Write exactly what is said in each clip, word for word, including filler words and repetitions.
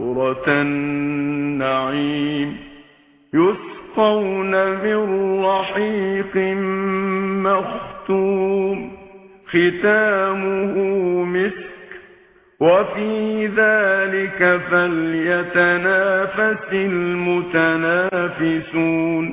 سورة النعيم يسقون من رحيق مختوم ختامه مسك وفي ذلك فليتنافس المتنافسون.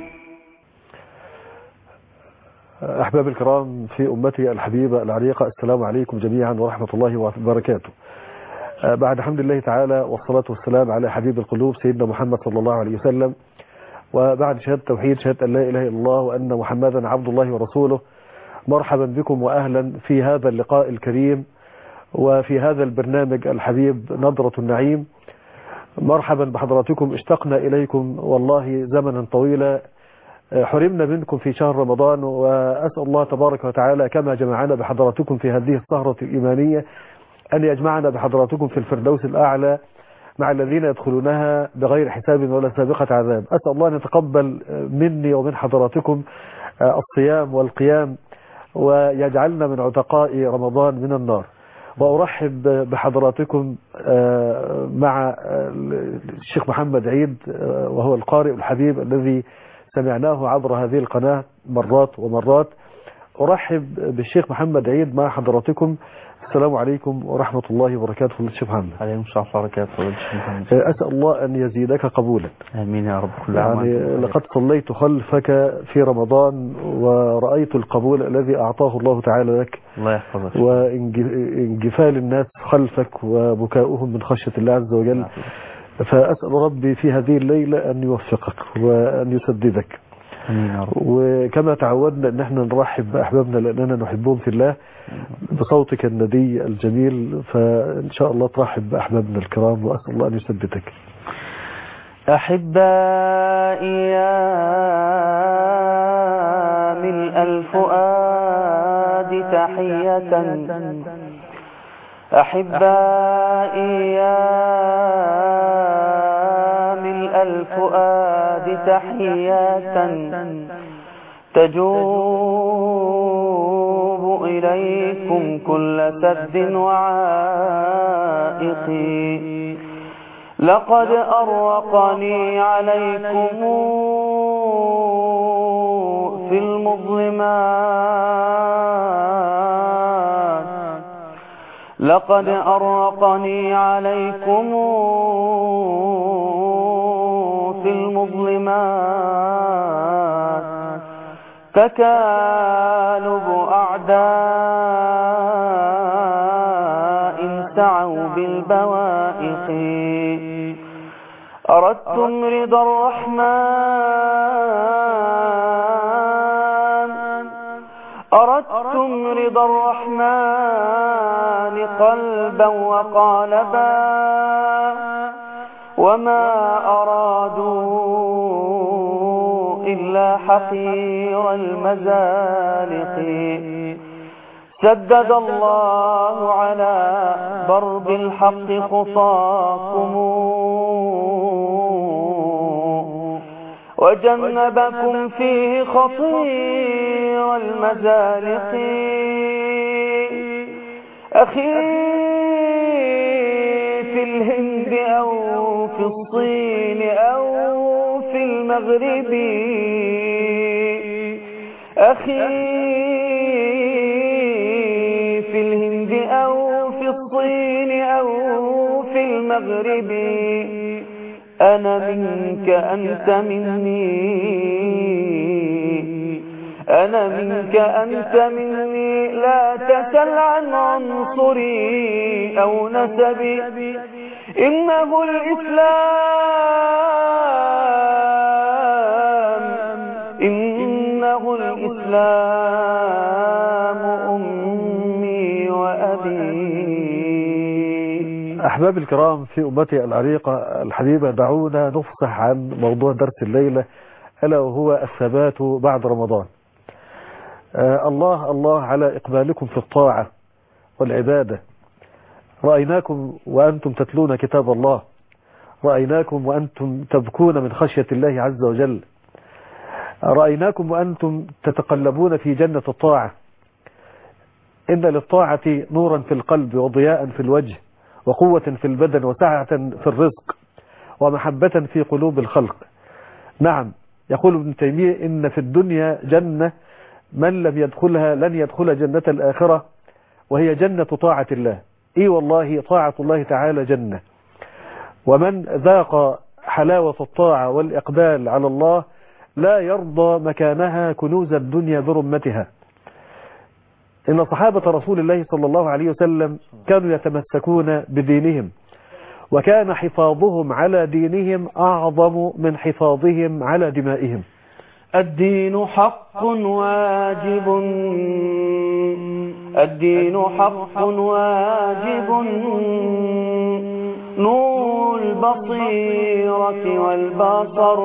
أحباب الكرام في أمتي الحبيبة العريقة، السلام عليكم جميعا ورحمة الله وبركاته. بعد حمد الله تعالى والصلاة والسلام على حبيب القلوب سيدنا محمد صلى الله عليه وسلم، وبعد شهادة توحيد شهادة أن لا إله إلا الله وأن محمدا عبد الله ورسوله، مرحبا بكم وأهلا في هذا اللقاء الكريم وفي هذا البرنامج الحبيب نظرة النعيم. مرحبا بحضراتكم، اشتقنا إليكم والله زمنا طويلا، حرمنا منكم في شهر رمضان، وأسأل الله تبارك وتعالى كما جمعنا بحضراتكم في هذه السهرة الإيمانية أن يجمعنا بحضراتكم في الفردوس الأعلى مع الذين يدخلونها بغير حساب ولا سابقة عذاب. أسأل الله أن يتقبل مني ومن حضراتكم الصيام والقيام ويجعلنا من عتقاء رمضان من النار. وأرحب بحضراتكم مع الشيخ محمد عيد، وهو القارئ الحبيب الذي سمعناه عبر هذه القناة مرات ومرات. أرحب بالشيخ محمد عيد مع حضراتكم. السلام عليكم ورحمة الله وبركاته. الشيخ محمد. عليكم السلام ورحمة الله وبركاته. أسأل الله أن يزيدك قبولا. آمين يا رب. كل عام يعني لقد صليت خلفك في رمضان ورأيت القبول الذي أعطاه الله تعالى لك. الله يحفظك. وانجفال الناس خلفك وبكاؤهم من خشية الله عز وجل. فأسأل ربي في هذه الليلة أن يوفقك وأن يسددك. آمين يا رب. وكما تعودنا أن احنا نرحب بأحبابنا لأننا نحبهم في الله بصوتك الندي الجميل، فإن شاء الله ترحب بأحبابنا الكرام وأسأل الله أن يثبتك. أحبائي يا ملء الفؤاد تحية، أحبائي يا ملء الفؤاد تحية تجوب إليكم كل سد وعائق. لقد أرقني عليكم في المظلمات، لقد أرقني عليكم في المظلمات تكالب أعداء سعوا بالبوائق. أردتم رضا الرحمن، أردتم رضا الرحمن قلبا وقالبا، وما أرادوا إلا حقير المزالق. سدد الله على ضرب الحق خطاكم وجنبكم فيه خطير المزالق. أخي في الهند أو في الصين أو في المغرب، أخي في الهند أو في الصين أو في المغرب، أنا منك أنت مني، أنا منك أنت مني. لا تسل عن عنصري أو نسبي، إنه الإسلام، إنه الإسلام أمي وأبي. أحباب الكرام في أمتي العريقة الحبيبة، دعونا نفصح عن موضوع درس الليلة، ألا وهو الثبات بعد رمضان. آه الله الله على إقبالكم في الطاعة والعبادة. رأيناكم وأنتم تتلون كتاب الله، رأيناكم وأنتم تبكون من خشية الله عز وجل، رأيناكم وأنتم تتقلبون في جنة الطاعة. إن للطاعة نورا في القلب وضياء في الوجه وقوة في البدن وسعة في الرزق. ومحبة في قلوب الخلق. نعم، يقول ابن تيمية إن في الدنيا جنة من لم يدخلها لن يدخل جنة الآخرة، وهي جنة طاعة الله. إي والله طاعة الله تعالى جنة، ومن ذاق حلاوة الطاعة والإقبال على الله لا يرضى مكانها كنوز الدنيا برمتها. إن صحابة رسول الله صلى الله عليه وسلم كانوا يتمسكون بدينهم، وكان حفاظهم على دينهم أعظم من حفاظهم على دمائهم. الدين حق واجب، الدين حق واجب، نور البصيرة والبصر،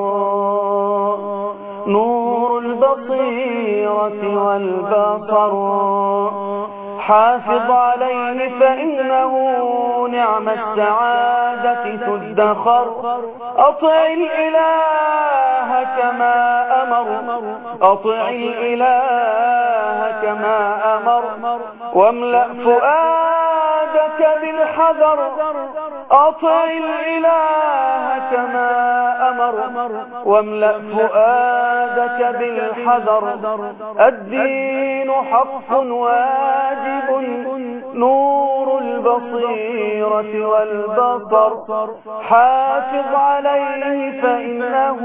نور البصيرة والبصر، حافظ عليه فإنه نعم السعادة تدخر. أطع الإله كما أمر، أطع الإله كما أمر، واملأ فؤادك بالحذر. أطع الإله كما أمر، واملأ فؤادك بالحذر. الدين حق واجب، نور البصيرة والبصر، حافظ عليه فإنه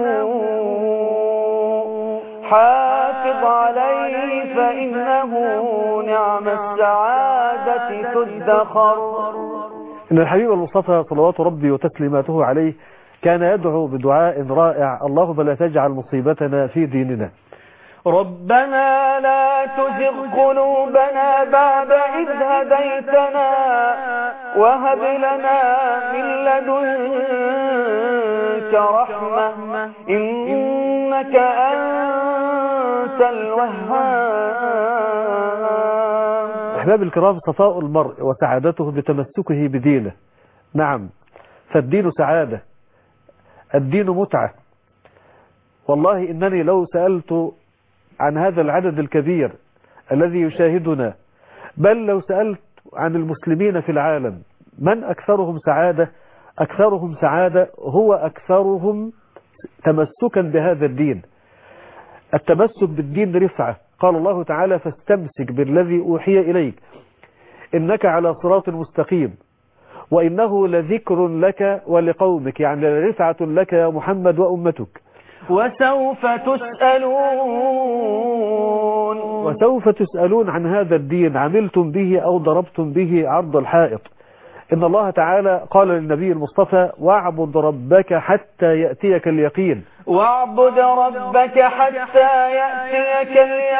حافظ عليه فإنه نعم السعادة تدخر. إن الحبيب المصطفى صلوات ربي وتسليماته عليه كان يدعو بدعاء رائع: اللهم لا تجعل مصيبتنا في ديننا. ربنا لا تزغ قلوبنا بعد إذ هديتنا وهب لنا من لدنك رحمة إنك أنت الوهاب. أحباب الكرام، صفاء المرء وسعادته بتمسكه بدينه. نعم، فالدين سعادة، الدين متعة. والله إنني لو سألت عن هذا العدد الكبير الذي يشاهدنا، بل لو سألت عن المسلمين في العالم من أكثرهم سعادة، أكثرهم سعادة هو أكثرهم تمسكا بهذا الدين. التمسك بالدين رفعة. قال الله تعالى: فاستمسك بالذي أوحي إليك إنك على صراط مستقيم وإنه لذكر لك ولقومك، يعني رفعة لك يا محمد وأمتك. وسوف تسألون وسوف تسألون عن هذا الدين عملتم به أو ضربتم به عرض الحائط. إن الله تعالى قال للنبي المصطفى: واعبد ربك حتى يأتيك اليقين. واعبد ربك حتى يأتيك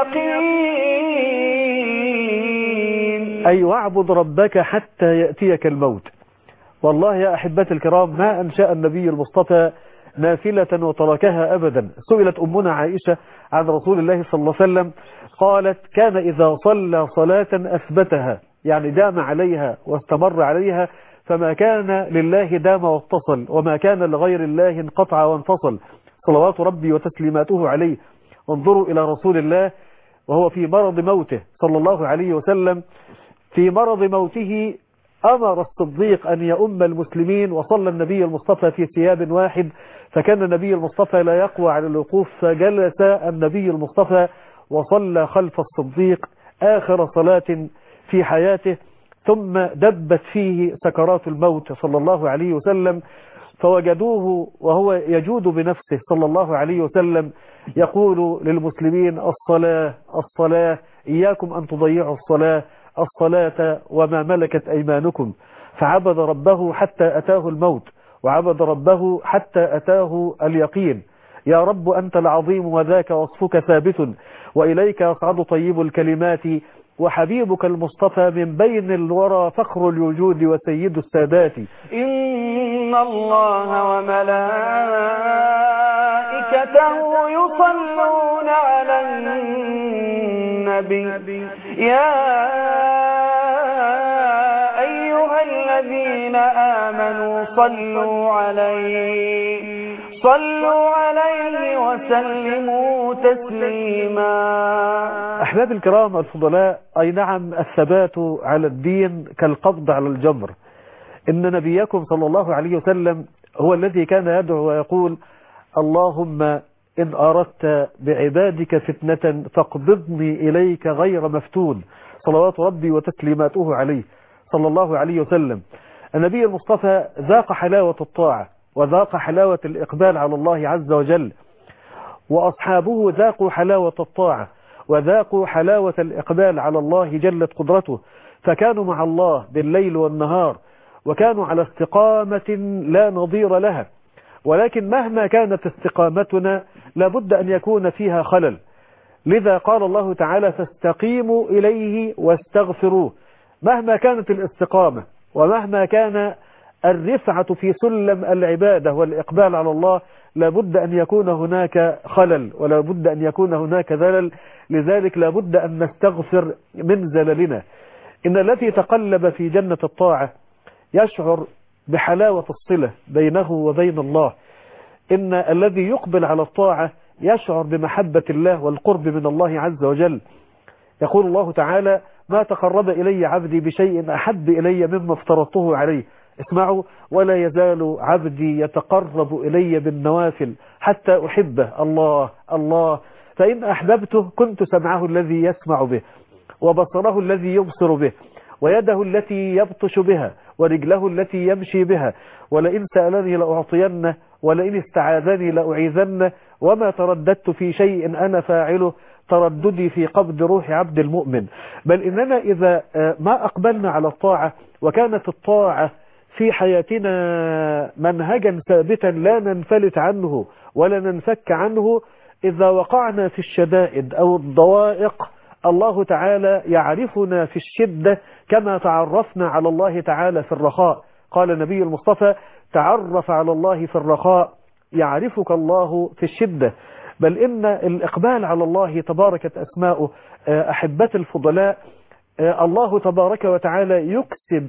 اليقين، أي واعبد ربك حتى يأتيك الموت. والله يا أحبتي الكرام، ما أنشأ النبي المصطفى نافلة وتركها أبدا. سئلت أمنا عائشة عن رسول الله صلى الله عليه وسلم، قالت: كان إذا صلى صلاة أثبتها، يعني دام عليها واستمر عليها، فما كان لله دام واتصل، وما كان لغير الله انقطع وانفصل، صلوات ربي وتسليماته عليه. انظروا إلى رسول الله وهو في مرض موته صلى الله عليه وسلم. في مرض موته أمر الصديق أن يؤم المسلمين، وصلى النبي المصطفى في ثياب واحد، فكان النبي المصطفى لا يقوى على الوقوف، فجلس النبي المصطفى وصلى خلف الصديق آخر صلاة في حياته، ثم دبت فيه سكرات الموت صلى الله عليه وسلم، فوجدوه وهو يجود بنفسه صلى الله عليه وسلم يقول للمسلمين: الصلاة الصلاة، إياكم أن تضيعوا الصلاة الصلاة وما ملكت أيمانكم. فعبد ربه حتى أتاه الموت، وعبد ربه حتى أتاه اليقين. يا رب أنت العظيم وذاك وصفك ثابت، وإليك يصعد طيب الكلمات، وحبيبك المصطفى من بين الورى فخر الوجود وسيد السادات. إن الله وملائكته يصلون على النبي يا أيها الذين آمنوا صلوا عليه صلوا عليه وسلموا تسليما. أحباب الكرام الفضلاء، أي نعم، الثبات على الدين كالقبض على الجمر. إن نبيكم صلى الله عليه وسلم هو الذي كان يدعو ويقول اللهم إن أردت بعبادك فتنة فاقبضني إليك غير مفتون، صلوات ربي وتسليماته عليه صلى الله عليه وسلم. النبي المصطفى ذاق حلاوة الطاعة وذاق حلاوة الإقبال على الله عز وجل، وأصحابه ذاقوا حلاوة الطاعة وذاقوا حلاوة الإقبال على الله جلت قدرته، فكانوا مع الله بالليل والنهار وكانوا على استقامة لا نظير لها. ولكن مهما كانت استقامتنا لابد أن يكون فيها خلل، لذا قال الله تعالى فاستقيموا إليه واستغفروه. مهما كانت الاستقامة ومهما كان الرفعة في سلم العبادة والإقبال على الله لابد أن يكون هناك خلل ولابد أن يكون هناك ذلل، لذلك لابد أن نستغفر من زللنا. إن الذي تقلب في جنة الطاعة يشعر بحلاوة الصلة بينه وبين الله، إن الذي يقبل على الطاعة يشعر بمحبة الله والقرب من الله عز وجل. يقول الله تعالى ما تقرب إلي عبدي بشيء أحب إلي مما افترضته عليه. اسمعوا ولا يزال عبدي يتقرب إلي بالنوافل حتى أحبه. الله الله فإن أحببته كنت سمعه الذي يسمع به وبصره الذي يبصر به ويده التي يبطش بها ورجله التي يمشي بها، ولئن سألني لأعطينه ولئن استعاذني لأعيذنه وما ترددت في شيء أنا فاعله ترددي في قبض روح عبد المؤمن. بل إننا إذا ما أقبلنا على الطاعة وكانت الطاعة في حياتنا منهجا ثابتا لا ننفلت عنه ولا ننفك عنه، إذا وقعنا في الشدائد أو الضوائق الله تعالى يعرفنا في الشدة كما تعرفنا على الله تعالى في الرخاء. قال النبي المصطفى تعرف على الله في الرخاء يعرفك الله في الشدة. بل إن الإقبال على الله تباركت أسماؤه أحبة الفضلاء، الله تبارك وتعالى يكسب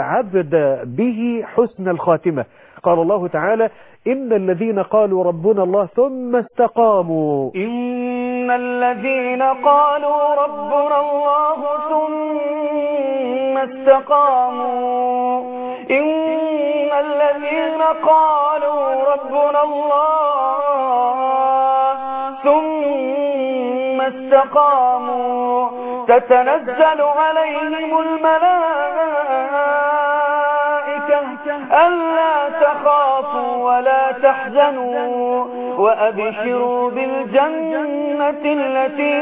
العبد به حسن الخاتمة. قال الله تعالى إن الذين قالوا ربنا الله ثم استقاموا إن الذين قالوا ربنا الله ثم استقاموا إن الذين قالوا ربنا الله ثم استقاموا تتنزل عليهم الملائكة ألا تخافوا ولا تحزنوا وأبشروا بالجنة التي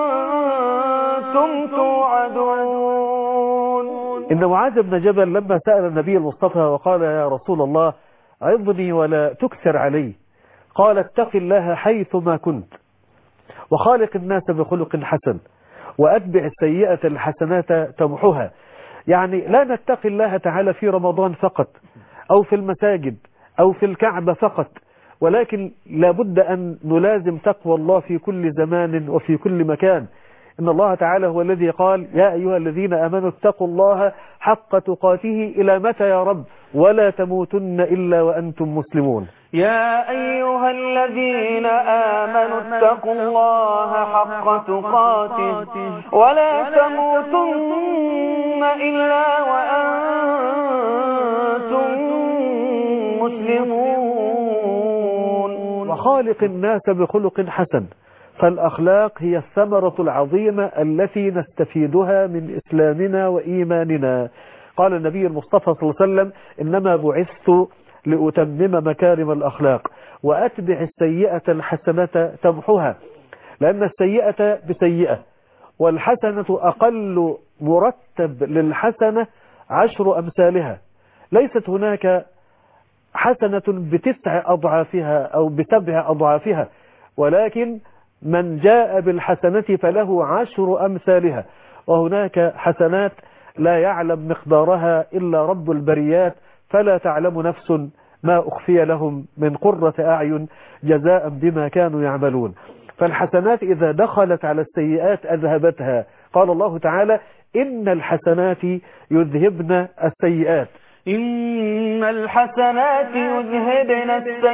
كنتم توعدون. إن معاذ بن جبل لما سأل النبي المصطفى وقال يا رسول الله عظني ولا تكثر علي، قال اتق الله حيثما كنت وخالق الناس بخلق حسن وأتبع السيئة الحسنات تمحها. يعني لا نتقي الله تعالى في رمضان فقط أو في المساجد أو في الكعبة فقط، ولكن لابد أن نلازم تقوى الله في كل زمان وفي كل مكان. إن الله تعالى هو الذي قال يا أيها الذين آمنوا اتقوا الله حق تقاته إلى متى يا رب ولا تموتن إلا وأنتم مسلمون. يا أيها الذين آمنوا اتقوا الله حق تقاته ولا تموتن إلا وأنتم مسلمون. وخالق الناس بخلق حسن، فالأخلاق هي الثمرة العظيمة التي نستفيدها من إسلامنا وإيماننا. قال النبي المصطفى صلى الله عليه وسلم إنما بعثت لأتمم مكارم الأخلاق وأتبع السيئة الحسنة تمحها، لأن السيئة بسيئة والحسنة أقل مرتب للحسنة عشر أمثالها. ليست هناك حسنة بتسع أضعافها أو بسبع أضعافها، ولكن من جاء بالحسنة فله عشر أمثالها. وهناك حسنات لا يعلم مقدارها إلا رب البريات، فلا تعلم نفس ما أخفي لهم من قرة أعين جزاء بما كانوا يعملون. فالحسنات إذا دخلت على السيئات أذهبتها. قال الله تعالى إن الحسنات يذهبن السيئات إن الحسنات يذهبن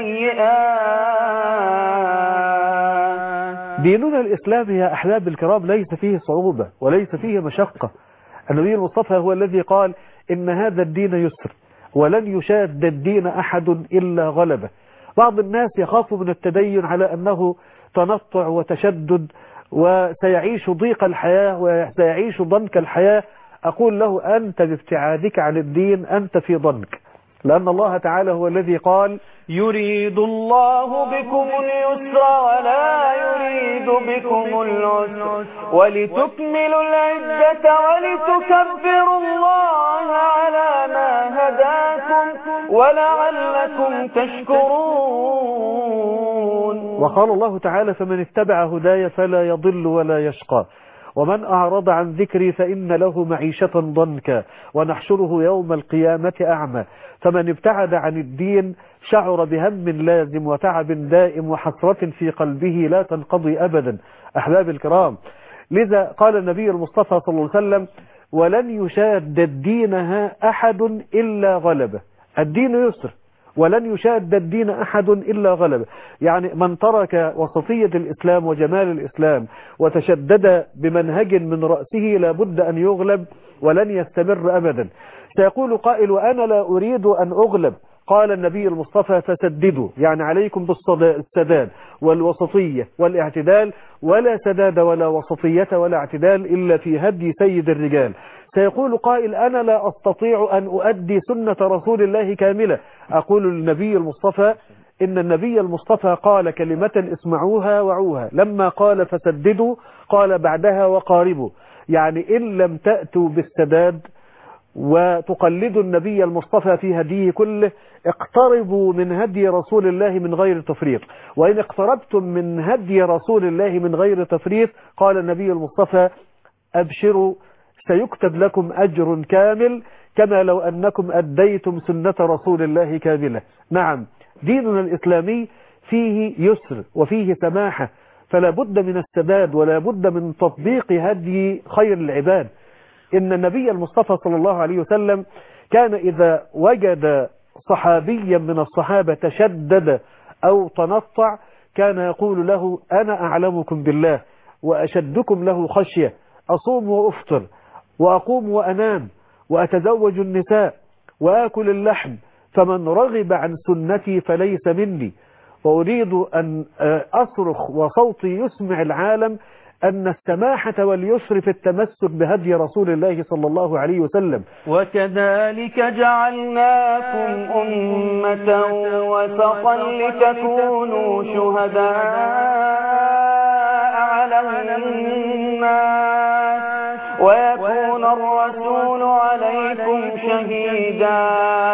السيئات. ديننا الإسلام يا أحباب الكرام ليس فيه صعوبة وليس فيه مشقة. النبي المصطفى هو الذي قال إن هذا الدين يسر ولن يشاد الدين أحد إلا غلبه. بعض الناس يخاف من التدين على أنه تنطع وتشدد وسيعيش ضيق الحياة وسيعيش ضنك الحياة. أقول له أنت بابتعادك عن الدين أنت في ضنك، لأن الله تعالى هو الذي قال يريد الله بكم اليسر ولا يريد بكم العسر ولتكملوا العدة ولتكبروا الله على ما هداكم ولعلكم تشكرون. وقال الله تعالى فمن اتبع هداي فلا يضل ولا يشقى ومن أعرض عن ذكري فإن له معيشة ضنكا ونحشره يوم القيامة أعمى. فمن ابتعد عن الدين شعر بهم لازم وتعب دائم وحسرة في قلبه لا تنقضي أبدا. أحباب الكرام، لذا قال النبي المصطفى صلى الله عليه وسلم ولن يشاد الدين أحد إلا غلبه. الدين يسر ولن يشاد الدين أحد إلا غلبه. يعني من ترك وسطية الإسلام وجمال الإسلام وتشدد بمنهج من رأسه لابد أن يغلب ولن يستمر أبدا. سيقول قائل وأنا لا أريد أن أغلب. قال النبي المصطفى فسددوا، يعني عليكم بالسداد والوسطية والاعتدال، ولا سداد ولا وسطية ولا اعتدال إلا في هدي سيد الرجال. سيقول قائل أنا لا أستطيع أن أؤدي سنة رسول الله كاملة. أقول للنبي المصطفى إن النبي المصطفى قال كلمة اسمعوها وعوها، لما قال فسددوا قال بعدها وقاربوا، يعني إن لم تأتوا بالسداد وتقلدوا النبي المصطفى في هديه كله اقتربوا من هدي رسول الله من غير تفريط. وإن اقتربتم من هدي رسول الله من غير تفريط قال النبي المصطفى أبشروا سيكتب لكم أجر كامل كما لو أنكم أديتم سنة رسول الله كاملة. نعم، ديننا الإسلامي فيه يسر وفيه سماحة، فلا بد من السداد ولا بد من تطبيق هدي خير العباد. إن النبي المصطفى صلى الله عليه وسلم كان إذا وجد صحابيا من الصحابة تشدد أو تنطع كان يقول له أنا أعلمكم بالله وأشدكم له خشية، أصوم وأفطر وأقوم وأنام وأتزوج النساء وآكل اللحم، فمن رغب عن سنتي فليس مني. وأريد أن أصرخ وصوتي يسمع العالم أن السماحة واليسر في التمسك بهدي رسول الله صلى الله عليه وسلم. وكذلك جعلناكم أمة وسطا لتكونوا شهداء على الناس ويكون الرسول عليكم شهيدا.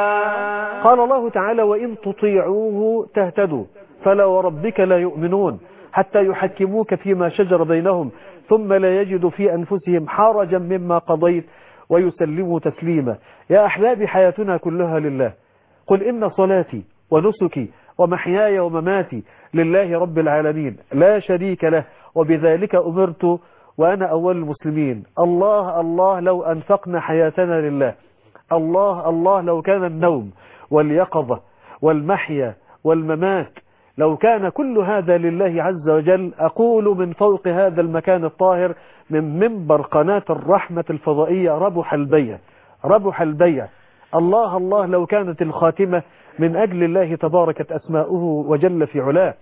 قال الله تعالى وإن تطيعوه تهتدوا فلا وربك لا يؤمنون حتى يحكموك فيما شجر بينهم ثم لا يجدوا في أنفسهم حرجا مما قضيت ويسلموا تسليما. يا أحبابي، حياتنا كلها لله. قل إن صلاتي ونسكي ومحياي ومماتي لله رب العالمين لا شريك له وبذلك أمرت وأنا أول المسلمين. الله الله لو أنفقنا حياتنا لله. الله الله لو كان النوم واليقظة والمحيا والممات لو كان كل هذا لله عز وجل. أقول من فوق هذا المكان الطاهر من منبر قناة الرحمة الفضائية ربح البيع ربح البيع. الله الله لو كانت الخاتمة من أجل الله تباركت أسماؤه وجل في علاه.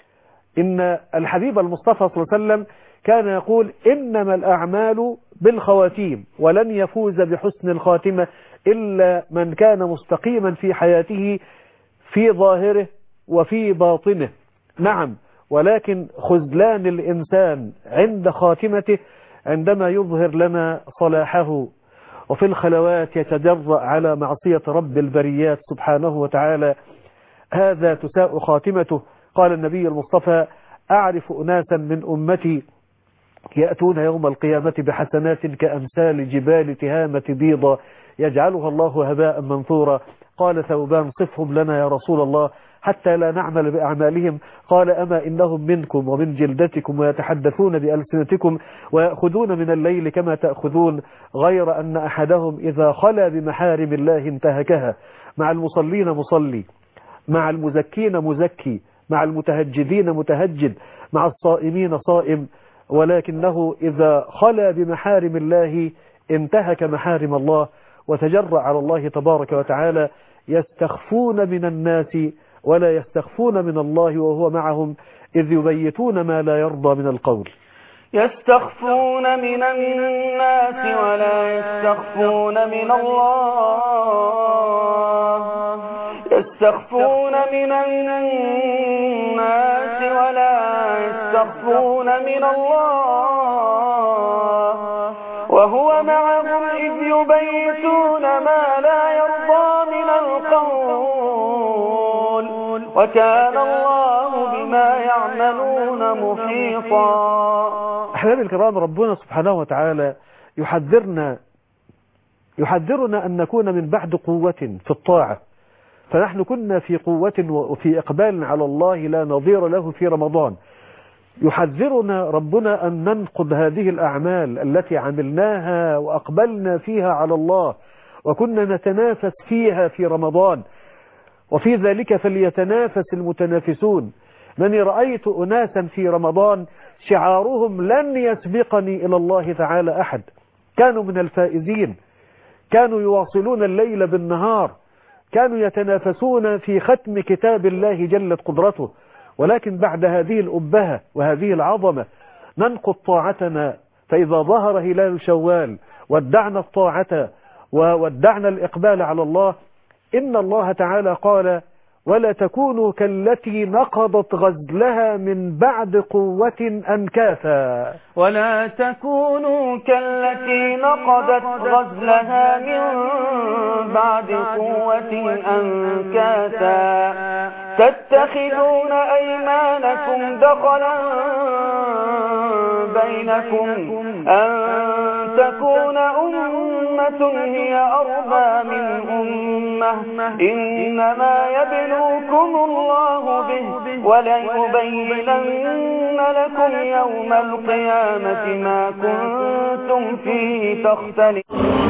إن الحبيب المصطفى صلى الله عليه وسلم كان يقول إنما الأعمال بالخواتيم ولن يفوز بحسن الخاتمة إلا من كان مستقيما في حياته في ظاهره وفي باطنه. نعم، ولكن خذلان الإنسان عند خاتمته عندما يظهر لنا صلاحه وفي الخلوات يتجرأ على معصية رب البريات سبحانه وتعالى، هذا تساء خاتمته. قال النبي المصطفى أعرف أناسا من أمتي يأتون يوم القيامة بحسنات كأمثال جبال تهامة بيضا يجعلها الله هباء منثورا. قال ثوبان صفهم لنا يا رسول الله حتى لا نعمل بأعمالهم. قال أما إنهم منكم ومن جلدتكم ويتحدثون بألسنتكم ويأخذون من الليل كما تأخذون غير أن أحدهم إذا خلا بمحارم الله انتهكها. مع المصلين مصلي، مع المزكين مزكي، مع المتهجدين متهجد، مع الصائمين صائم، ولكنه إذا خلا بمحارم الله انتهك محارم الله وتجرأ على الله تبارك وتعالى. يستخفون من الناس ولا يستخفون من الله وهو معهم إذ يبيتون ما لا يرضى من القول. يستخفون من الناس ولا يستخفون من الله يستخفون من الناس ولا يستخفون من الله وهو معهم إذ يبيتون ما لا يرضى من القول وكان الله بما يعملون محيطا. أحبابي الكرام، ربنا سبحانه وتعالى يحذرنا يحذرنا أن نكون من بعد قوة في الطاعة، فنحن كنا في قوة وفي إقبال على الله لا نظير له في رمضان. يحذرنا ربنا أن ننقض هذه الأعمال التي عملناها وأقبلنا فيها على الله وكنا نتنافس فيها في رمضان، وفي ذلك فليتنافس المتنافسون. من رأيت أناسا في رمضان شعارهم لن يسبقني إلى الله تعالى أحد، كانوا من الفائزين، كانوا يواصلون الليل بالنهار، كانوا يتنافسون في ختم كتاب الله جلت قدرته. ولكن بعد هذه الأبهة وهذه العظمة ننقض طاعتنا، فإذا ظهر هلال شوال ودعنا الطاعة وودعنا الإقبال على الله. إن الله تعالى قال: ولا تكونوا كالتي نقضت غزلها من بعد قوة أنكاثا. ولا تكونوا كالتي نقضت غزلها من بعد قوة أنكاثا تتخذون أيمانكم دخلا بينكم أن تكون أمة هي أربى من أمة إنما يبلوكم الله به وليبينن لكم يوم القيامة ما كنتم فيه تختلفون.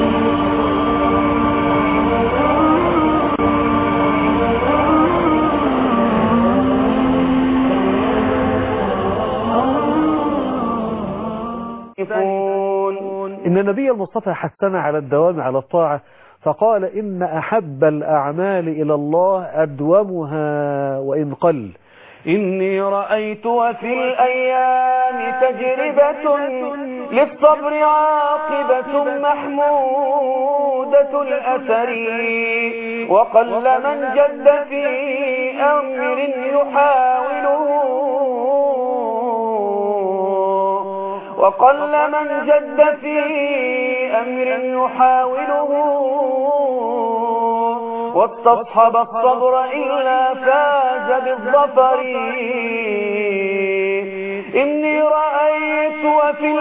إن النبي المصطفى حثنا على الدوام على الطاعة، فقال: إن أحب الأعمال إلى الله أدومها وإن قل. إني رأيت وفي الأيام تجربة للصبر عاقبة محمودة الأثر وقل من جد في أمر يحاوله وقل من جد في أمر يحاوله واستصحب الصبر إلا فاز بالظفر. إني رأيت وفي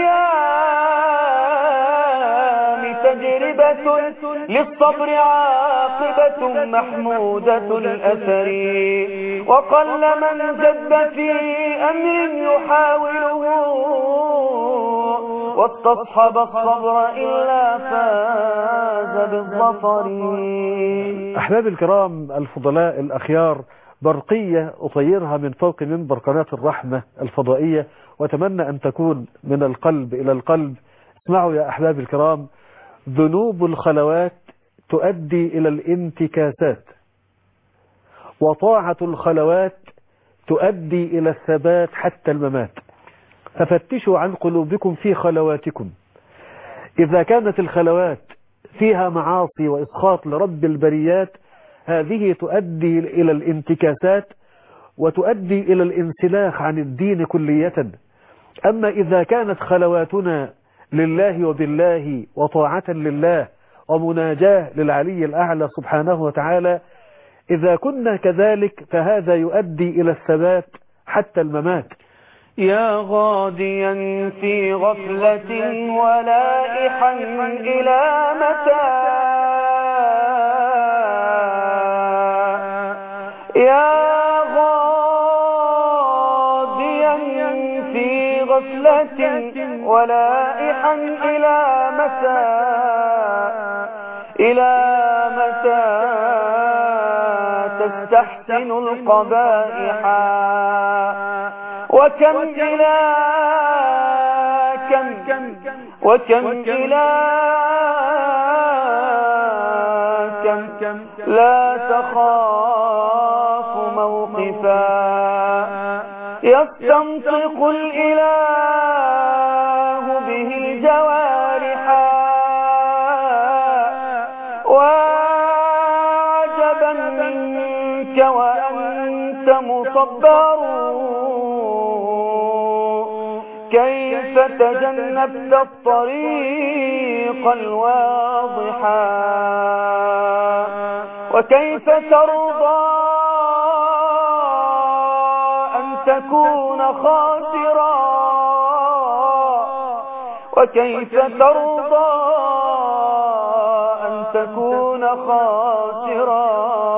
الأيام تجربة للصبر عاقبة محمودة الأثر وقل من جد في أمر يحاوله واستصحب الصبر إلا فاز بالظفر. أحباب الكرام الفضلاء الأخيار، برقية أطيرها من فوق منبر قناة الرحمة الفضائية وأتمنى أن تكون من القلب إلى القلب. اسمعوا يا أحباب الكرام: ذنوب الخلوات تؤدي إلى الانتكاسات، وطاعة الخلوات تؤدي إلى الثبات حتى الممات. ففتشوا عن قلوبكم في خلواتكم. إذا كانت الخلوات فيها معاصي وإسخاط لرب البريات، هذه تؤدي إلى الانتكاسات وتؤدي إلى الانسلاخ عن الدين كلية. أما إذا كانت خلواتنا لله وبالله وطاعة لله ومناجاة للعلي الأعلى سبحانه وتعالى، إذا كنا كذلك فهذا يؤدي إلى الثبات حتى الممات. يا غاديا في غفلة ولائحا إلى متى يا غاديا في غفلة ولائحا إلى متى إلى متى تستحسن القبائح وكم إلى كم وكم إلى كم لا تخاف موقفا يستنطق الإله به الجوارحا وعجبا منك وأنت مصبر كيف تجنبت الطريق الواضحا وكيف ترضى أن تكون خاسرا وكيف ترضى أن تكون خاسرا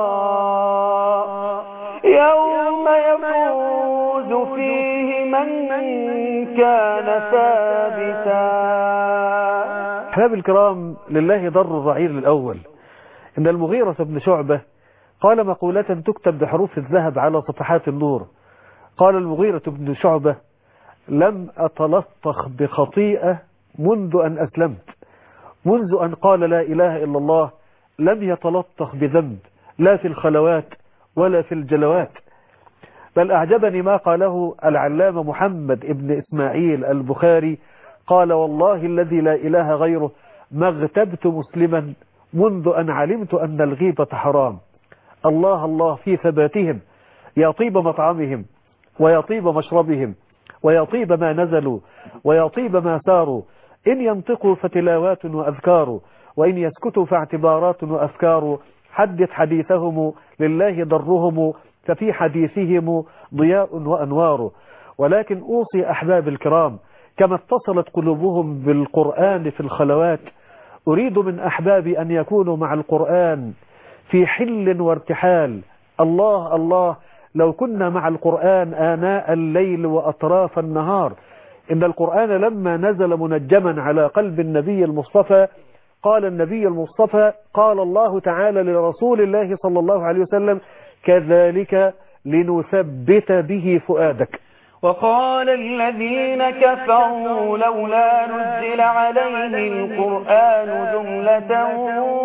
يوم يفوز فيه من كان ثابتا. أحباب الكرام، لله ضر الرعيل الأول. إن المغيرة بن شعبة قال مقولة تكتب بحروف الذهب على صفحات النور. قال المغيرة بن شعبة: لم أتلطخ بخطيئة منذ أن أسلمت. منذ أن قال لا إله إلا الله لم يتلطخ بذنب، لا في الخلوات ولا في الجلوات. بل أعجبني ما قاله العلامة محمد ابن إسماعيل البخاري. قال: والله الذي لا إله غيره ما اغتبت مسلما منذ أن علمت أن الغيبة حرام. الله الله في ثباتهم، يطيب مطعمهم ويطيب مشربهم ويطيب ما نزلوا ويطيب ما ساروا. إن ينطقوا فتلاوات وأذكار، وإن يسكتوا فاعتبارات وأفكار. حدث حديثهم لله ضرهم، ففي حديثهم ضياء وأنوار. ولكن أوصي أحباب الكرام، كما اتصلت قلوبهم بالقرآن في الخلوات، أريد من أحبابي أن يكونوا مع القرآن في حل وارتحال. الله الله لو كنا مع القرآن آناء الليل وأطراف النهار. إن القرآن لما نزل منجما على قلب النبي المصطفى، قال النبي المصطفى، قال الله تعالى لرسول الله صلى الله عليه وسلم: كذلك لنثبت به فؤادك. وقال الذين كفروا لولا نزل عليه القرآن جملة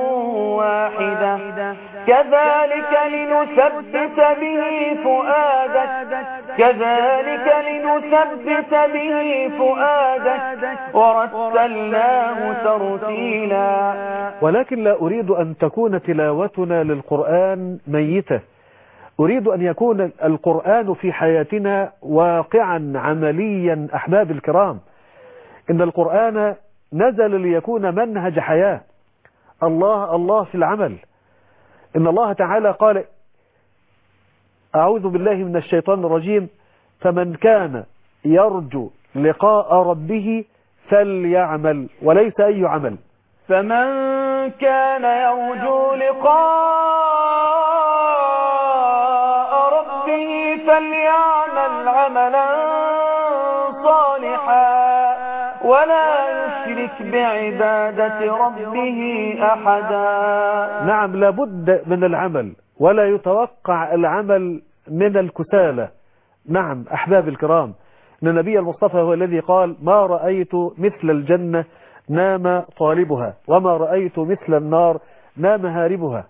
واحدة كذلك لنثبت به فؤادك كذلك لنثبت به فؤادك ورتلناه ترتيلا. ولكن لا أريد أن تكون تلاوتنا للقرآن ميتة. أريد أن يكون القرآن في حياتنا واقعا عمليا. أحباب الكرام، إن القرآن نزل ليكون منهج حياة. الله الله في العمل. إن الله تعالى قال: أعوذ بالله من الشيطان الرجيم: فمن كان يرجو لقاء ربه فليعمل، وليس أي عمل. فمن كان يرجو لقاء ربه فليعمل عملا صالحا ولا يشرك بعبادة ربه أحدا. نعم، لابد من العمل، ولا يتوقع العمل من الكسالى. نعم أحباب الكرام، إن النبي المصطفى هو الذي قال: ما رأيت مثل الجنة نام طالبها، وما رأيت مثل النار نام هاربها.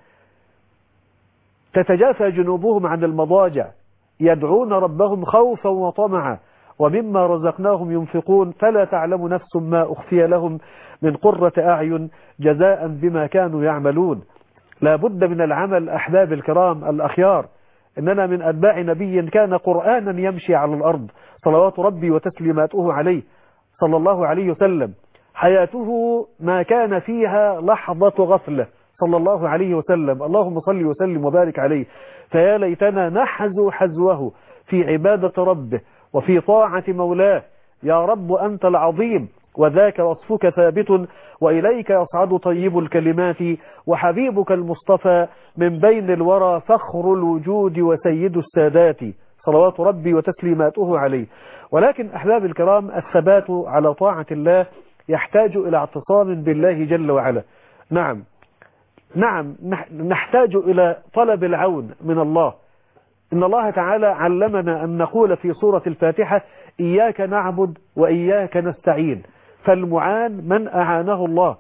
تتجافى جنوبهم عن المضاجع يدعون ربهم خوفا وطمعا ومما رزقناهم ينفقون فلا تعلم نفس ما أخفي لهم من قرة أعين جزاء بما كانوا يعملون. لا بد من العمل. أحباب الكرام الأخيار، إننا من أتباع نبي كان قرآنا يمشي على الأرض، صلوات ربي وتسليماته عليه صلى الله عليه وسلم. حياته ما كان فيها لحظة غفلة صلى الله عليه وسلم. اللهم صل وسلم وبارك عليه. فيا ليتنا نحزو حزوه في عبادة ربه وفي طاعة مولاه. يا رب أنت العظيم وذاك وصفك ثابت، وإليك يصعد طيب الكلمات، وحبيبك المصطفى من بين الورى فخر الوجود وسيد السادات، صلوات ربي وتسليماته عليه. ولكن أحباب الكرام، الثبات على طاعة الله يحتاج إلى اعتصام بالله جل وعلا. نعم نعم نحتاج إلى طلب العون من الله. إن الله تعالى علمنا أن نقول في سورة الفاتحة: إياك نعبد وإياك نستعين. فالمعان من أعانه الله.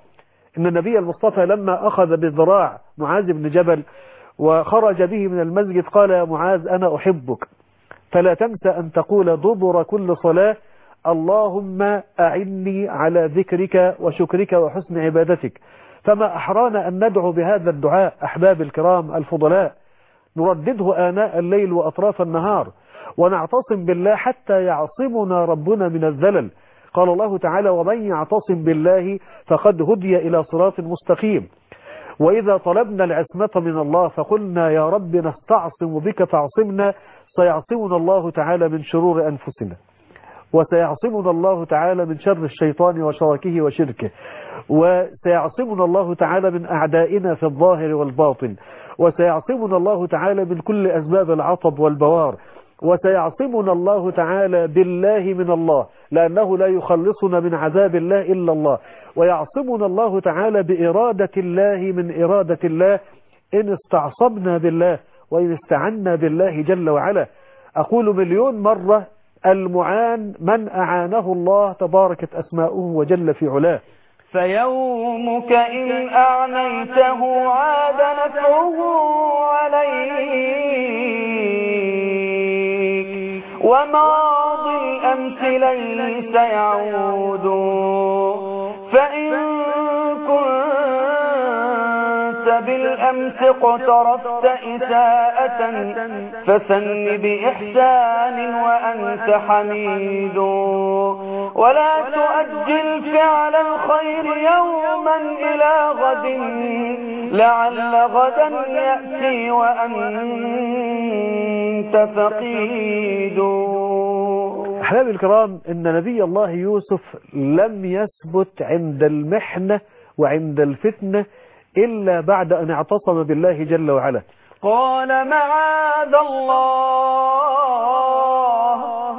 إن النبي المصطفى لما أخذ بذراع معاذ بن جبل وخرج به من المسجد قال يا معاذ أنا أحبك فلا تنسى أن تقول دبر كل صلاة اللهم أعني على ذكرك وشكرك وحسن عبادتك. فما أحرانا أن ندعو بهذا الدعاء أحباب الكرام الفضلاء، نردده آناء الليل وأطراف النهار ونعتصم بالله حتى يعصمنا ربنا من الذلل. قال الله تعالى ومن يعتصم بالله فقد هدي إلى صراط مستقيم. وإذا طلبنا العصمة من الله فقلنا يا رب نستعصم بك فاعصمنا، سيعصمنا الله تعالى من شرور أنفسنا، وسيعصمنا الله تعالى من شر الشيطان وشركه وشركه، وسيعصمنا الله تعالى من أعدائنا في الظاهر والباطن، وسيعصمنا الله تعالى من كل أسباب العطب والبوار، وسيعصمنا الله تعالى بالله من الله لأنه لا يخلصنا من عذاب الله إلا الله، ويعصمنا الله تعالى بإرادة الله من إرادة الله إن استعصمنا بالله وإن استعنا بالله جل وعلا. أقول مليون مرة المعان من أعانه الله تباركت أسماؤه وجل في علاه. فيومك إن أعنيته عاد نفعه عليك وماضي الأمس ليس يعود. فإن كنت بالأمس اقترفت إساءة فسن بإحسان وأنت حميد. ولا تؤجل فعل الخير يوما إلى غد لعل غدا يأتي وأنت فقيد. أحبابي الكرام إن نبي الله يوسف لم يثبت عند المحنة وعند الفتنة إلا بعد أن اعتصم بالله جل وعلا. قال معاذ الله.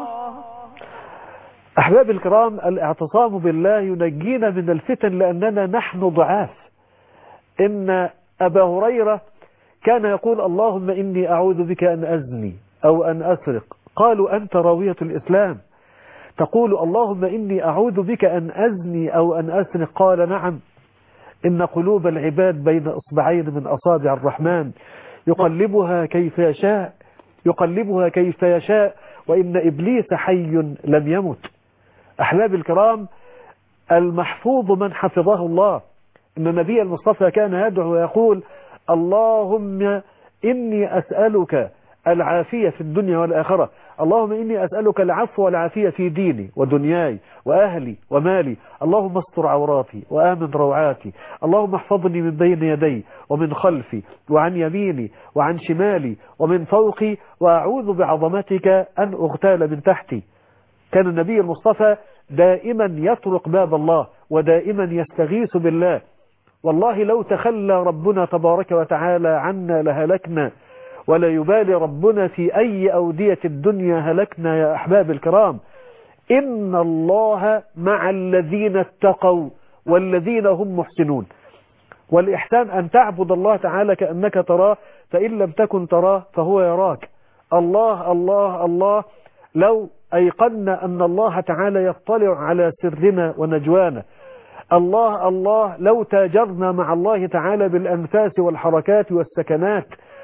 أحبابي الكرام الاعتصام بالله ينجينا من الفتن لأننا نحن ضعاف. إن أبا هريرة كان يقول اللهم إني أعوذ بك أن أزني أو أن أسرق. قالوا أنت راوية الإسلام تقول اللهم إني أعوذ بك أن أزني أو أن أسرق. قال نعم إن قلوب العباد بين إصبعين من أصابع الرحمن يقلبها كيف يشاء يقلبها كيف يشاء وإن إبليس حي لم يمت. أحباب الكرام المحفوظ من حفظه الله. إن النبي المصطفى كان يدعو ويقول اللهم إني أسألك العافية في الدنيا والآخرة، اللهم إني أسألك العفو والعافية في ديني ودنياي وأهلي ومالي، اللهم استر عوراتي وآمن روعاتي، اللهم احفظني من بين يدي ومن خلفي وعن يميني وعن شمالي ومن فوقي وأعوذ بعظمتك أن أغتال من تحتي. كان النبي المصطفى دائما يطرق باب الله ودائما يستغيث بالله. والله لو تخلى ربنا تبارك وتعالى عنا لهلكنا، ولا يبالي ربنا في أي أودية الدنيا هلكنا يا أحباب الكرام. إن الله مع الذين اتقوا والذين هم محسنون. والإحسان أن تعبد الله تعالى كأنك تراه فإن لم تكن تراه فهو يراك. الله الله الله لو أيقنا أن الله تعالى يطلع على سرنا ونجوانا. الله الله لو تاجرنا مع الله تعالى بالأنفاس والحركات والسكنات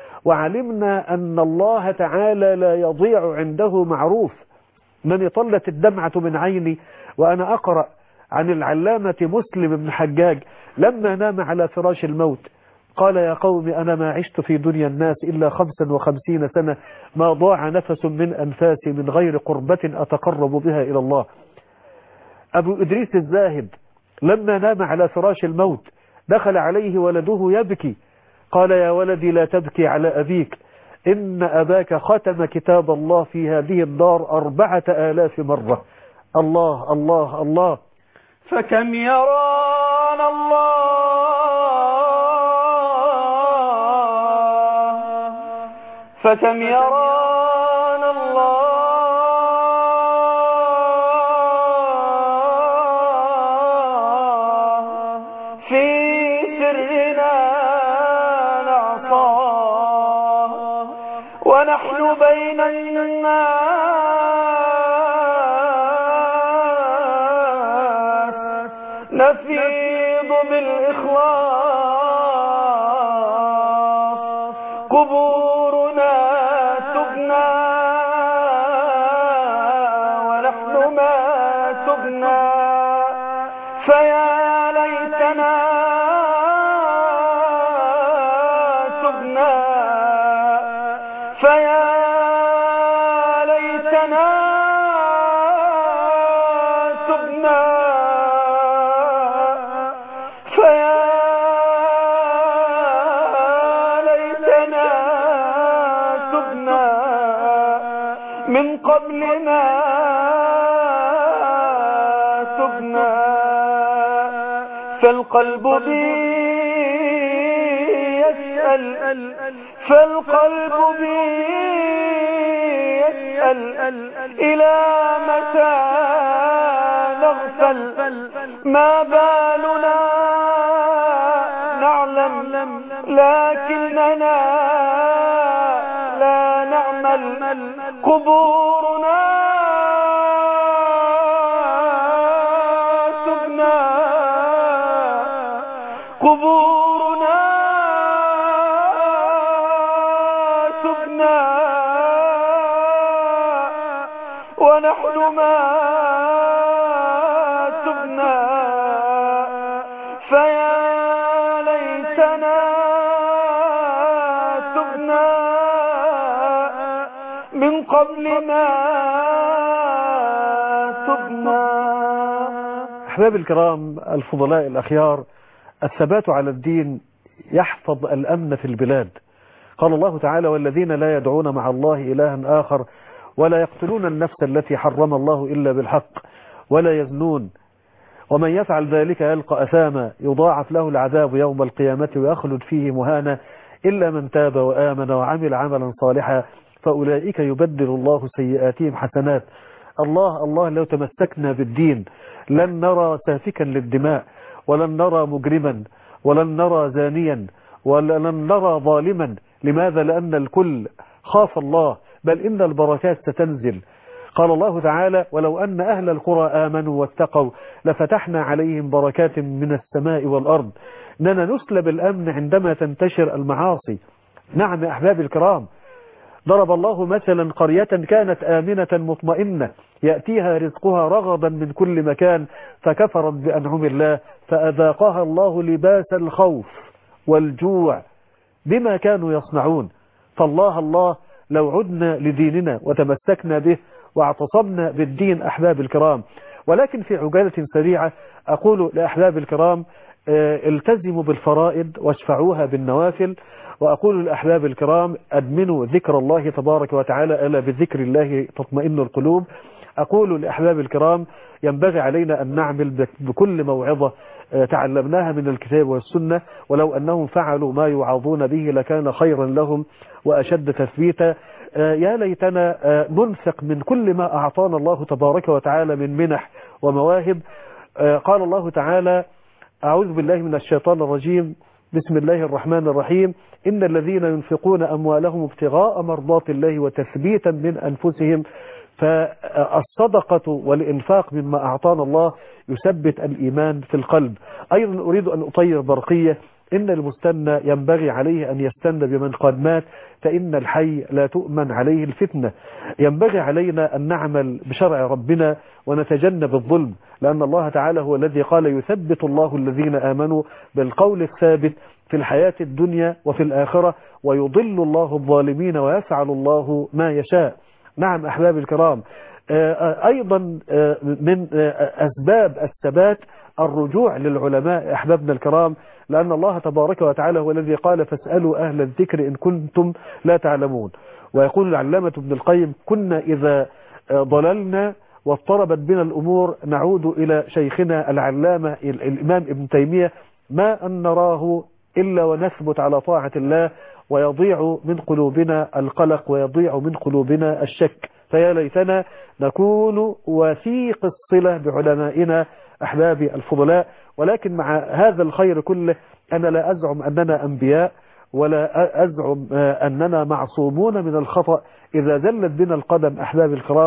وعلمنا أن الله تعالى لا يضيع عنده معروف. من طلت الدمعة من عيني وأنا أقرأ عن العلامة مسلم بن حجاج لما نام على فراش الموت قال يا قوم أنا ما عشت في دنيا الناس إلا خمسا وخمسين سنة ما ضاع نفس من أنفاسي من غير قربة أتقرب بها إلى الله. أبو إدريس الزاهد لما نام على فراش الموت دخل عليه ولده يبكي قال يا ولدي لا تبكي على أبيك إن أباك ختم كتاب الله في هذه الدار أربعة آلاف مرة. الله الله الله. فكم يرانا الله فكم يرانا الله في سرنا نعصاه ونحن بين الناس نفيض بالإخلاص ما تبنى فيا ليتنا تبنى فيا ليتنا تبنى فيا ليتنا تبنى من قبل ما تبنى فالقلب بي يسأل فالقلب بي يسأل إلى متى نغفل ما بالنا نعلم لكننا لا نعمل قبورنا تبنى قبورنا تبنى ونحن ما تبنى فيا ليتنا تبنى من قبل ما تبنى. أحباب الكرام الفضلاء الأخيار، الثبات على الدين يحفظ الأمن في البلاد. قال الله تعالى: والذين لا يدعون مع الله إلها آخر ولا يقتلون النفس التي حرم الله إلا بالحق ولا يزنون ومن يفعل ذلك يلقى أثاما يضاعف له العذاب يوم القيامة ويخلد فيه مهانا إلا من تاب وآمن وعمل عملا صالحا فأولئك يبدل الله سيئاتهم حسنات. الله الله لو تمسكنا بالدين لن نرى سافكا للدماء ولن نرى مجرما ولن نرى زانيا ولن نرى ظالما. لماذا؟ لأن الكل خاف الله، بل إن البركات ستنزل. قال الله تعالى: ولو أن أهل القرى آمنوا واتقوا لفتحنا عليهم بركات من السماء والأرض. إننا نسلب الأمن عندما تنتشر المعاصي. نعم يا أحباب الكرام، ضرب الله مثلا قرية كانت آمنة مطمئنة يأتيها رزقها رغدا من كل مكان فكفرت بأنعم الله فأذاقها الله لباس الخوف والجوع بما كانوا يصنعون. فالله الله لو عدنا لديننا وتمسكنا به واعتصمنا بالدين أحباب الكرام. ولكن في عجالة سريعة أقول لأحباب الكرام: التزموا بالفرائض واشفعوها بالنوافل. وأقول لأحباب الكرام: أدمنوا ذكر الله تبارك وتعالى، ألا بذكر الله تطمئن القلوب. أقول لأحباب الكرام: ينبغي علينا أن نعمل بكل موعظة تعلمناها من الكتاب والسنة، ولو أنهم فعلوا ما يوعظون به لكان خيرا لهم وأشد تثبيتا. يا ليتنا ننفق من كل ما أعطانا الله تبارك وتعالى من منح ومواهب. قال الله تعالى: أعوذ بالله من الشيطان الرجيم، بسم الله الرحمن الرحيم: إن الذين ينفقون أموالهم ابتغاء مرضات الله وتثبيتا من أنفسهم. فالصدقة والإنفاق مما أعطانا الله يثبت الإيمان في القلب. أيضا أريد أن أطير برقية: إن المستنى ينبغي عليه أن يستنى بمن قد مات، فإن الحي لا تؤمن عليه الفتنة. ينبغي علينا أن نعمل بشرع ربنا ونتجنب الظلم، لأن الله تعالى هو الذي قال: يثبت الله الذين آمنوا بالقول الثابت في الحياة الدنيا وفي الآخرة ويضل الله الظالمين ويفعل الله ما يشاء. نعم أحباب الكرام، أيضا من أسباب الثبات الرجوع للعلماء أحبابنا الكرام، لأن الله تبارك وتعالى هو الذي قال: فاسألوا أهل الذكر إن كنتم لا تعلمون. ويقول العلامة ابن القيم: كنا إذا ضللنا واضطربت بنا الأمور نعود إلى شيخنا العلامة الإمام ابن تيمية، ما أن نراه إلا ونثبت على طاعة الله ويضيع من قلوبنا القلق ويضيع من قلوبنا الشك. فيا ليتنا نكون وثيق الصلة بعلمائنا أحبابي الفضلاء. ولكن مع هذا الخير كله أنا لا أزعم أننا أنبياء ولا أزعم أننا معصومون من الخطأ. إذا زلت بنا القدم أحباب الكرام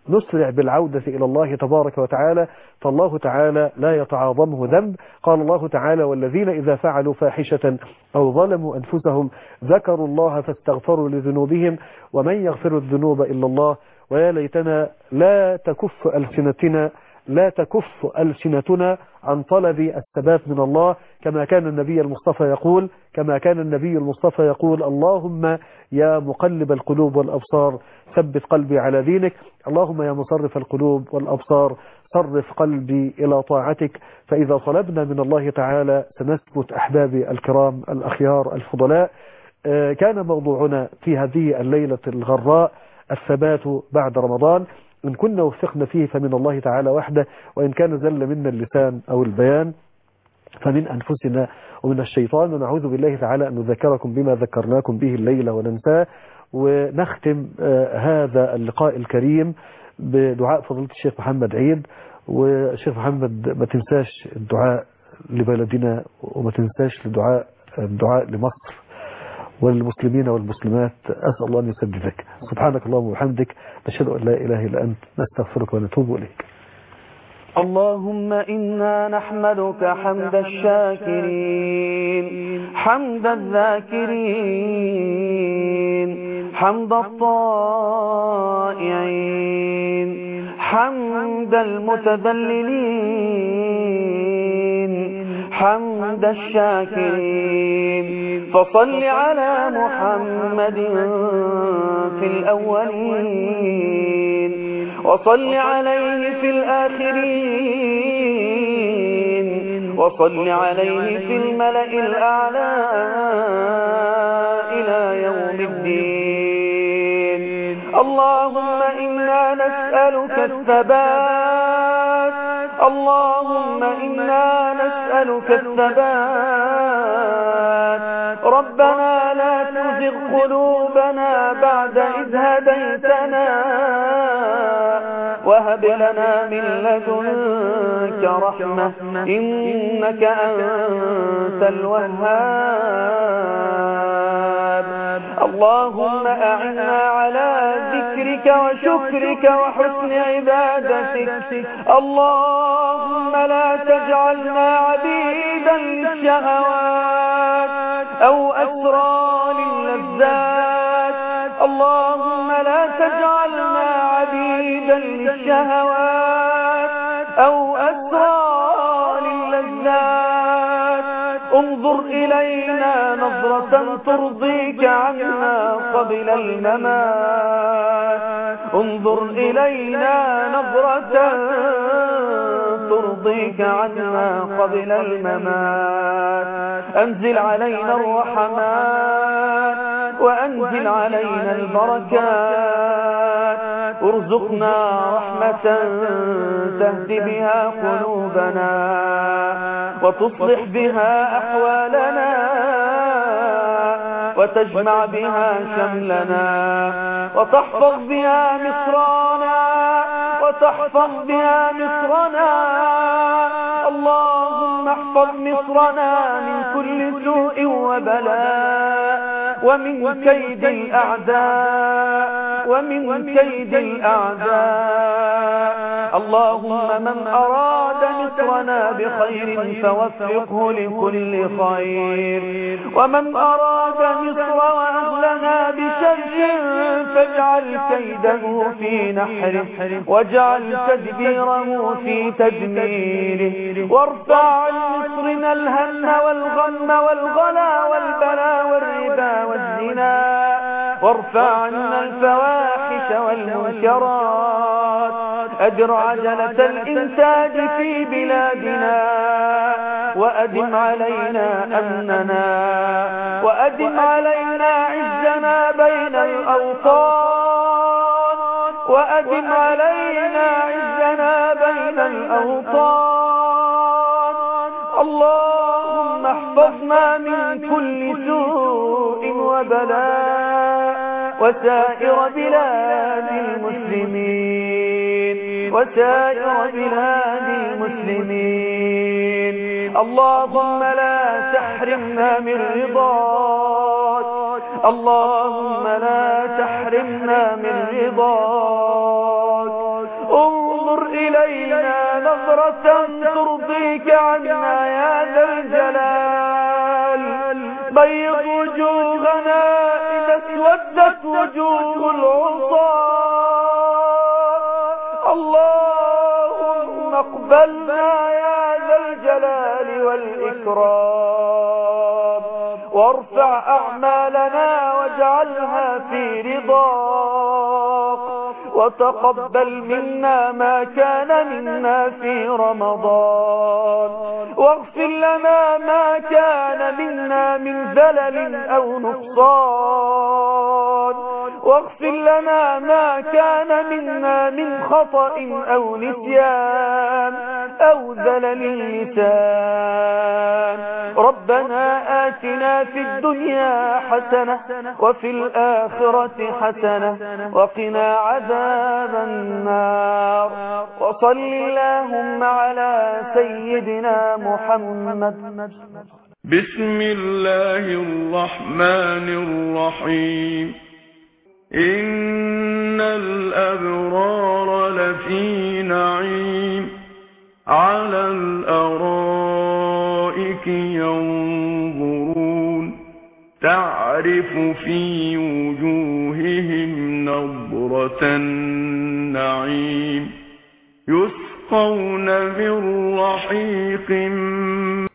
نسرع بالعودة إلى الله تبارك وتعالى، فالله تعالى لا يتعاظمه ذنب. قال الله تعالى: والذين إذا فعلوا فاحشة أو ظلموا أنفسهم ذكروا الله فاستغفروا لذنوبهم ومن يغفر الذنوب إلا الله. ويا ليتنا لا تكف ألسنتنا لا تكف ألسنتنا عن طلب الثبات من الله، كما كان النبي المصطفى يقول كما كان النبي المصطفى يقول: اللهم يا مقلب القلوب والأبصار ثبت قلبي على دينك. اللهم يا مصرف القلوب والأبصار صرف قلبي إلى طاعتك. فإذا طلبنا من الله تعالى سنثبت. أحبابي الكرام الأخيار الفضلاء، كان موضوعنا في هذه الليلة الغراء الثبات بعد رمضان. إن كنا وفقنا فيه فمن الله تعالى وحده، وإن كان زل منا اللسان أو البيان فمن أنفسنا ومن الشيطان. ونعوذ بالله تعالى أن نذكركم بما ذكرناكم به الليلة وننساه. ونختم هذا اللقاء الكريم بدعاء فضيلة الشيخ محمد عيد. والشيخ محمد ما تنساش الدعاء لبلدنا، وما تنساش الدعاء الدعاء لمصر والمسلمين والمسلمات. أسأل الله أن يسددك. سبحانك اللهم وبحمدك، نشهد أن لا إله إلا أنت، نستغفرك ونتوب إليك. اللهم إنا نحمدك حمد الشاكرين، حمد الذاكرين، حمد الطائعين، حمد المتذللين، حمد الشاكرين. فصل على محمد في الأولين، وصل عليه في الآخرين، وصل عليه في الملأ الأعلى إلى يوم الدين. اللهم إنا نسألك الثبات، اللهم إنا نسألك الثبات. ربنا لا تزغ قلوبنا بعد إذ هديتنا، وهب لنا من لدنك رحمة إنك أنت الوهاب. اللهم أعنا على ذكرك وشكرك وحسن عبادتك. اللهم لا تجعلنا عبيدا للشهوات أو أسرى للذات. اللهم لا تجعلنا عبيدا للشهوات أو أسرى للذات. انظر إلينا نظرة ترضيك عنا قبل الممات. انظر إلينا نظرة ترضيك عنا قبل الممات. أنزل علينا الرحمات وأنزل علينا البركات. ارزقنا رحمة تهدي بها قلوبنا وتصلح بها أحوالنا وتجمع بها شملنا وتحفظ بها مصرنا وتحفظ بها مصرنا. اللهم احفظ مصرنا من كل سوء وبلاء ومن كيد الأعداء ومن كيد الأعداء. اللهم من أراد مصرنا بخير فوفقه لكل خير، ومن أراد مصر وأهلها بشر فاجعل كيده في نحره واجعل تدبيره في تدميره. وارفع عن مصرنا الهم والغم والغلا والبلاء والربا والزنا، وارفع عنا الفواحش والمنكرات. أجر عجلة الإنتاج في بلادنا وأدم علينا أمننا وأدم علينا عزنا بين الأوطان وأدم علينا عزنا بين الأوطان. اللهم احفظنا من كل سوء وبلاء وسائر بلاد المسلمين وسائر بلاد المسلمين. اللهم لا تحرمنا من رضاك، اللهم لا تحرمنا من رضاك. إلينا نظرة ترضيك عنا يا ذا الجلال. بيض وجوهنا إذا اسودت وجوه العصاة. اللهم اقبلنا يا ذا الجلال والإكرام، وارفع أعمالنا واجعلها في رضاك، وتقبل منا ما كان منا في رمضان، واغفر لنا ما كان منا من زلل أو نقصان، واغفر لنا ما كان منا من خطأ أو نسيان أو زلل لسان. ربنا آتنا في الدنيا حسنة وفي الآخرة حسنة وقنا عذاب النار. وصل اللهم على سيدنا محمد. بسم الله الرحمن الرحيم. إن الأبرار لفي نعيم على الأرائك ينظرون تعرف في وجوههم نضرة النعيم يسقون من رحيق